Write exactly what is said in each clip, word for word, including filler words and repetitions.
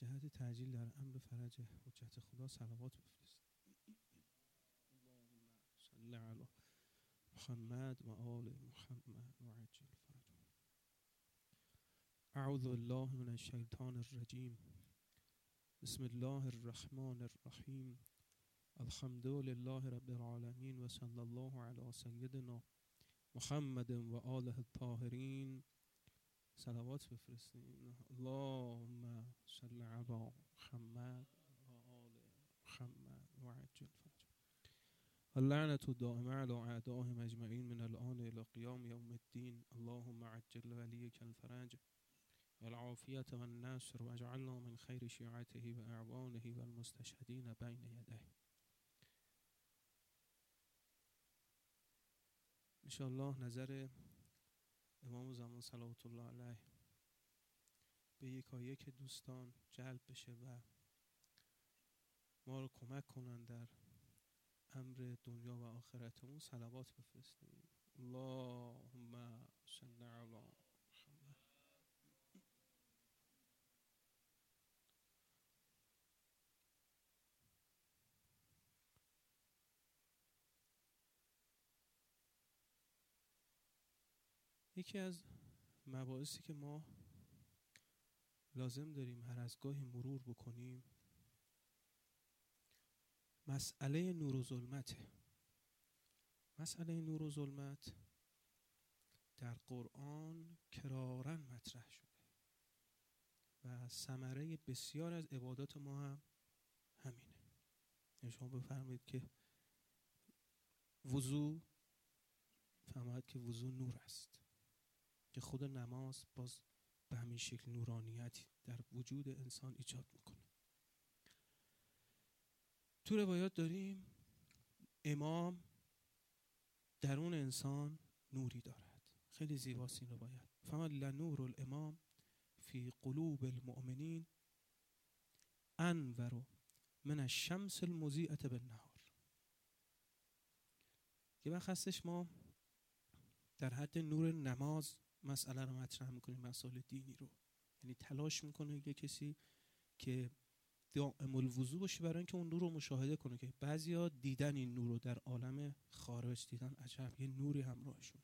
جهت تعجیل در امر فرج حجت خدا صلوات بفرست. اللهم صل علی محمد و آل محمد و عجل فرجهم. اعوذ بالله من الشیطان الرجیم. بسم الله الرحمن الرحیم. الحمد لله رب العالمین و صلی الله علی سیدنا محمد و آله الطاهرین. صلوات بفرستیم. اللهم صل علی محمد و آل محمد و عجل فرجهم. اللعنة الدائمة على اعدائهم اجمعین من الان الى قیام یوم الدین. اللهم عجل ولیک الفرج والعافیة والنصر واجعلنا من خیر شیعته و اعوانه و المستشهدین بین یدیه. انشاءالله نظر امام زمان صلوات الله علیه به یکایک دوستان جلب بشه و ما رو کمک کنن در امر دنیا و آخرتمون. صلوات بفرستیم. اللهم صل علی محمد. یکی از مباحثی که ما لازم داریم هر از گاهی مرور بکنیم مسئله نور و ظلمته. مسئله نور و ظلمت در قرآن کراراً مطرح شده و ثمره بسیار از عبادات ما هم همینه. شما بفرمایید که وضو، فهمید که وضو نور است، که خود نماز باز به همین شکل نورانیتی در وجود انسان ایجاد میکنه. تو روایات داریم امام درون انسان نوری دارد. خیلی زیباست این روایت. فما لنور الامام فی قلوب المؤمنین انور من الشمس المضیئة بالنهار. یه وقت هستش ما در حد نور نماز مسئله رو مطرح میکنیم، مسائل دینی رو، یعنی تلاش میکنه یه کسی که دائم الوضو باشه برای اینکه اون نور رو مشاهده کنه، که بعضیا دیدن این نور رو در عالم خارج، دیدن عجب یه نوری همراهشونه.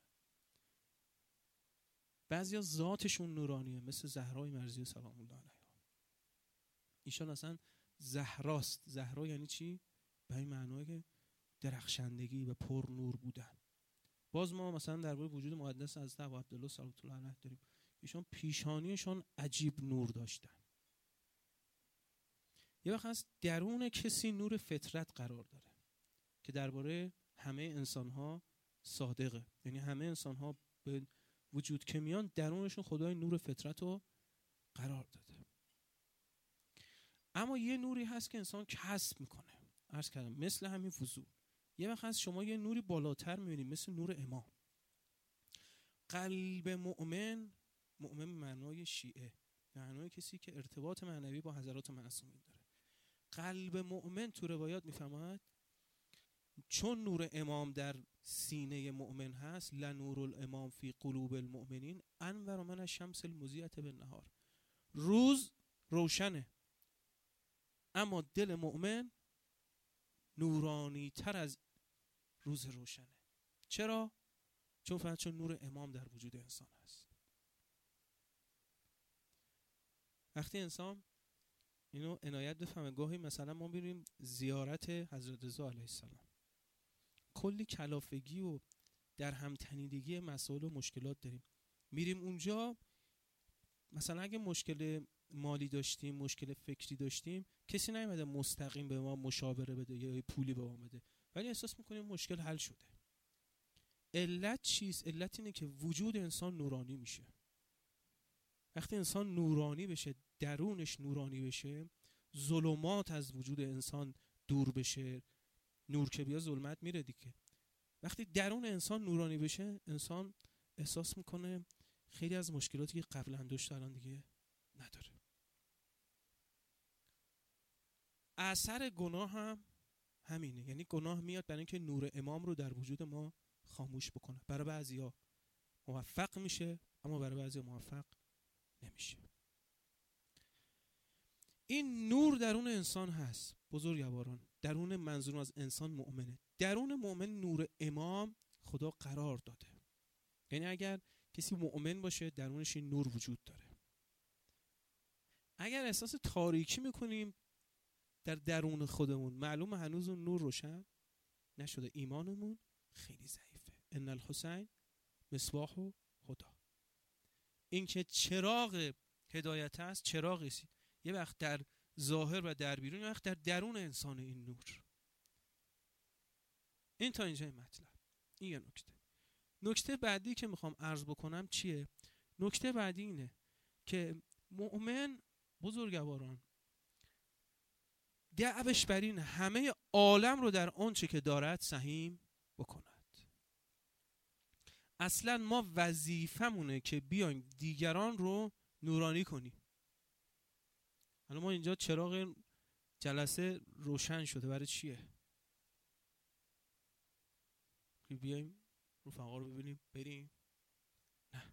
بعضیا ذاتشون نورانیه، مثل زهرای مرضیه سلام الله علیها. ایشان اصلا زهراست. زهرا یعنی چی؟ به این معنای که درخشندگی و پر نور بودن. باز ما مثلا درباره وجود مقدس حضرت ابو عبدالله صلوات الله علیه داریم. ایشان پیشانیشان عجیب نور داشتن. یه وقت هست درون کسی نور فطرت قرار داره که درباره همه انسان‌ها صادقه، یعنی همه انسان‌ها به وجود که میان درونشون خدای نور فطرت رو قرار داده. اما یه نوری هست که انسان کسب میکنه. عرض کردم مثل همین وضو. یه وقت هست شما یه نوری بالاتر میبینید مثل نور امام. قلب مؤمن، مؤمن معنای شیعه، معنای کسی که ارتباط معنوی با حضرات معصومین داره. قلب مؤمن تو روایات میفهمد چون نور امام در سینه مؤمن هست، لنور الامام فی قلوب المؤمنین انور من الشمس المضیئة بالنهار. روز روشنه اما دل مؤمن نورانی تر از روز روشنه. چرا؟ چون فقط چون نور امام در وجود انسان هست. وقتی انسان اینو عنایت بفهمه، گاهی مثلا ما بریم زیارت حضرت رضا علیه السلام، کلی کلافگی و در همتنیدگی مسائل و مشکلات داریم. میریم اونجا مثلا اگه مشکل مالی داشتیم، مشکل فکری داشتیم، کسی نیومده مستقیم به ما مشاوره بده یا پولی به ما بده، ولی احساس میکنیم مشکل حل شده. علت چیست؟ علت اینه که وجود انسان نورانی میشه. وقتی انسان نورانی بشه، درونش نورانی بشه، ظلمات از وجود انسان دور بشه. نور که بیا ظلمت میره دیگه. وقتی درون انسان نورانی بشه، انسان احساس میکنه خیلی از مشکلاتی که قبلا داشت الان دیگه نداره. اثر گناه هم همینه، یعنی گناه میاد برای اینکه نور امام رو در وجود ما خاموش بکنه. برای بعضیا موفق میشه اما برای بعضیا موفق نمیشه. این نور درون انسان هست بزرگواران. درون منظور از انسان مؤمنه. درون مؤمن نور امام خدا قرار داده. یعنی اگر کسی مؤمن باشه درونش این نور وجود داره. اگر احساس تاریکی میکنیم در درون خودمون، معلومه هنوز اون نور روشن نشده، ایمانمون خیلی ضعیفه. ان الحسین مصباح هدا. این که چراغ هدایت است، چراغی است یه وقت در ظاهر و در بیرون، یه وقت در درون انسان این نور. این تا اینجای مطلب. این یه نکته. نکته بعدی که میخوام عرض بکنم چیه؟ نکته بعدی اینه که مؤمن بزرگواران دعوش بر این همه عالم رو در آنچه که دارد سهیم بکند. اصلا ما وظیفمونه که بیایم دیگران رو نورانی کنیم. حالا ما اینجا چراغ جلسه روشن شده، برای چیه؟ بیایم رفقا رو ببینیم بریم؟ نه.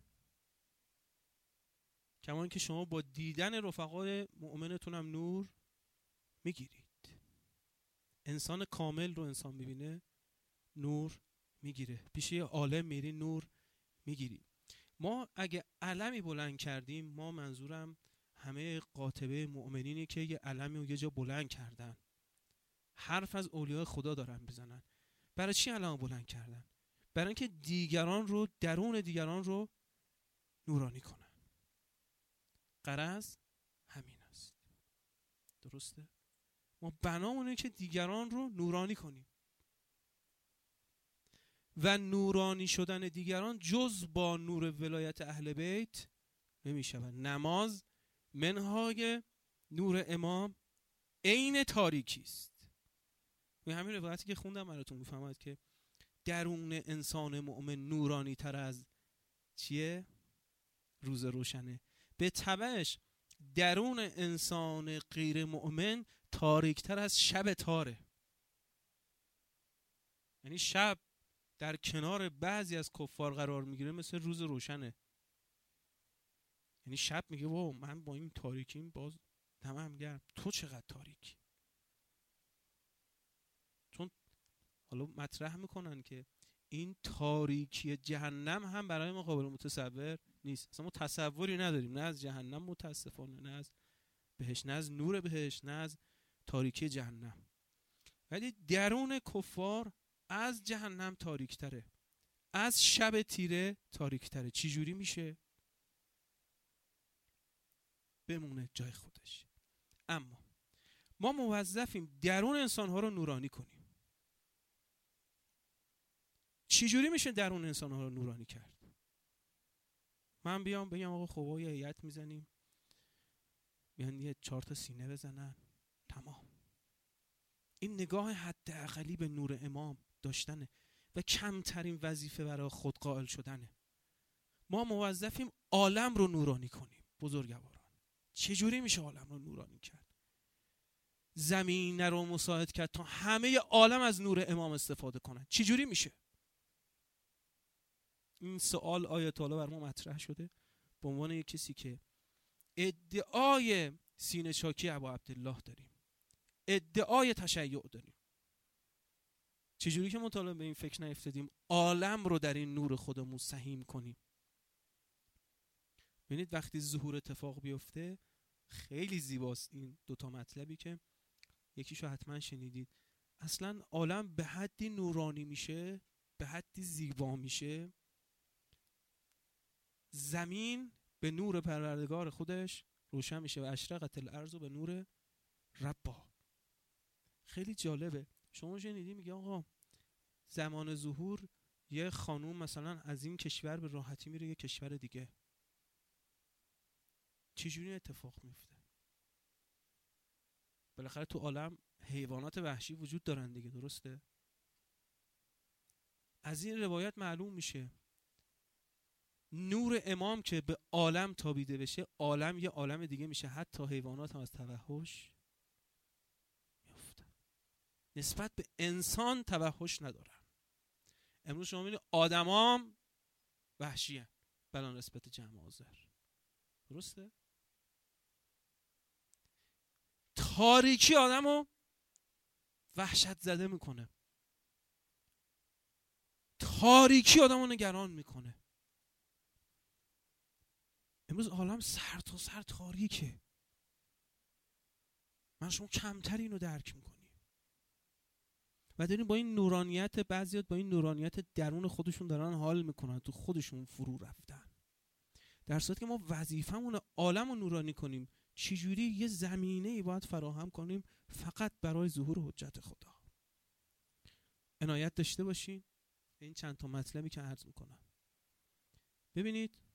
کما اینکه شما با دیدن رفقای مؤمنتون هم نور میگیرید. انسان کامل رو انسان میبینه نور میگیره. پیش یه عالم میری نور میگیری. ما اگه علمی بلند کردیم، ما منظورم همه قاطبه مؤمنینی که یه علمی رو یه جا بلند کردن، حرف از اولیاء خدا دارن بزنن. برای چی علم بلند کردن؟ برای اینکه دیگران رو، درون دیگران رو نورانی کنن. غرض همین است. درسته؟ ما بنامونه که دیگران رو نورانی کنیم و نورانی شدن دیگران جز با نور ولایت اهل بیت نمی شود. نماز منهای نور امام عین تاریکی است. و همین روایتی که خوندم براتون میفهمد که درون انسان مؤمن نورانی تر از چیه؟ روز روشنه. به تبعش درون انسان غیر مؤمن تاریک تر از شب تاره. یعنی شب در کنار بعضی از کفار قرار میگیره مثل روز روشنه. یعنی شب میگه واو من با این تاریکیم باز دمم گرم، تو چقدر تاریکی. چون حالا مطرح میکنن که این تاریکی جهنم هم برای ما قابل متصور نیست. اصلا ما تصوری نداریم، نه از جهنم متاسفانه، نه از بهش، نه از نور بهش، نه از تاریکی جهنم. ولی درون کفار از جهنم تاریک تره، از شب تیره تاریک تره. چی جوری میشه؟ بمونه جای خودش. اما ما موظفیم درون انسانها رو نورانی کنیم. چی جوری میشه درون انسانها رو نورانی کرد؟ من بیام بگم آقا خب یه هیئت میزنیم، بیان یه چهار تا سینه بزنن، تمام. این نگاه حداقلی به نور امام داشتنه و کمترین وظیفه برای خود قائل شدنه. ما موظفیم عالم رو نورانی کنیم. بزرگواران چجوری میشه عالم رو نورانی کرد؟ زمین رو مساعد کرد تا همه عالم از نور امام استفاده کنن. چجوری میشه؟ این سوال آیت الله بر ما مطرح شده به عنوان یک کسی که ادعای سینه چاکی ابا عبدالله داریم، ادعای تشیع داریم. چجوری که مطالعه به این فکر نیفتادیم عالم رو در این نور خودمون سهیم کنیم؟ ببینید وقتی ظهور اتفاق بیفته خیلی زیباست. این دوتا مطلبی که یکیشو حتما شنیدید. اصلا عالم به حدی نورانی میشه، به حدی زیبا میشه، زمین به نور پروردگار خودش روشن میشه و اشرقت الارض به نور ربا. خیلی جالبه. شما شنیدی میگه آقا زمان ظهور یه خانوم مثلا از این کشور به راحتی میره یه کشور دیگه. چجوری اتفاق میفته؟ بالاخره تو عالم حیوانات وحشی وجود دارن دیگه، درسته؟ از این روایت معلوم میشه نور امام که به عالم تابیده بشه، عالم یه عالم دیگه میشه، حتی حیوانات هم از توحش میفتن، نسبت به انسان توحش ندارن. امروز شما میبینید آدمام وحشی هن بلا نسبت جمع آذر، درسته؟ تاریکی آدمو وحشت زده میکنه، تاریکی آدمو نگران میکنه. امروز عالم سر تا سر تاریکه، من شما کمتر اینو درک میکنیم و داریم با این نورانیت، بعضیات با این نورانیت درون خودشون دارن حال میکنن، تو خودشون فرو رفتن، در صورتی که ما وظیفمون عالم رو نورانی کنیم. چجوری؟ یه زمینه ای باید فراهم کنیم فقط برای ظهور حجت خدا. عنایت داشته باشین این چند تا مطلبی که عرض میکنم. ببینید